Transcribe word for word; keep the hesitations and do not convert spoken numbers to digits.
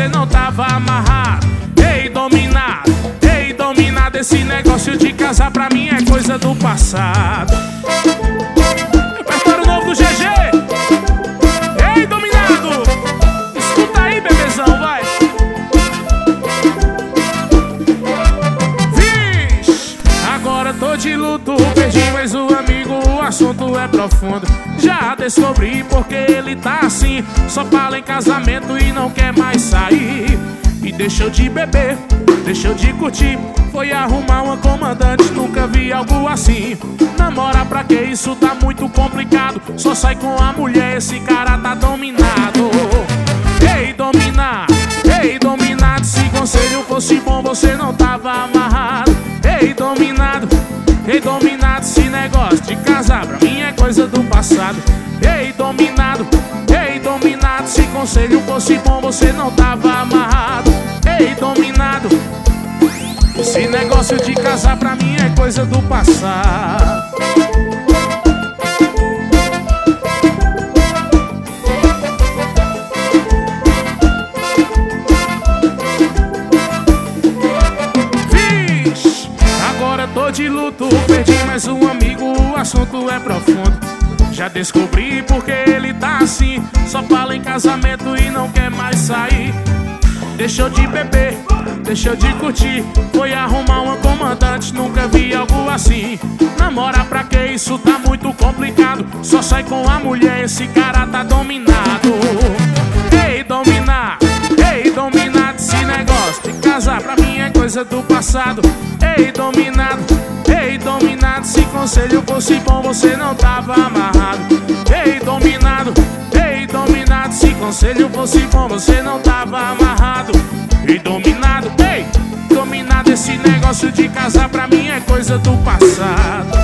você não tava amarrado. Ei, dominado, ei, dominado, esse negócio de casar pra mim é coisa do passado. Repertório novo do G G. Ei, dominado, escuta aí, bebezão, vai. Vixe, agora tô de luto, perdi mais um amigo, o assunto é profundo. Já descobri porque ele tá assim, só fala em casamento e não quer mais sair. E deixou de beber, deixou de curtir, foi arrumar uma comandante, nunca vi algo assim. Namora pra que isso tá muito complicado, só sai com a mulher, esse cara tá dominado. Ei, dominado, ei, dominado, se conselho fosse bom você não tava amarrado. Ei, dominado, ei, dominado, esse negócio de casar pra mim é coisa do passado. Ei, dominado, ei, dominado, se conselho fosse bom você não tava amarrado. Ei, dominado, esse negócio de casar pra mim é coisa do passado. Vixe, agora tô de luto, perdi mais um amigo, o assunto é profundo. Já descobri porque ele tá assim, só fala em casamento e não quer mais sair. Deixou de beber, deixou de curtir, foi arrumar uma comandante, nunca vi algo assim. Namora pra que isso tá muito complicado, só sai com a mulher, esse cara tá dominado. Ei, dominado, ei, dominado, esse negócio de casar pra mim é coisa do passado. Ei, dominado, ei, dominado, se conselho fosse bom você não tava amarrado. Ei, dominado, ei, dominado, se conselho fosse bom você não tava amarrado. Ei, dominado, ei, dominado, esse negócio de casar pra mim é coisa do passado.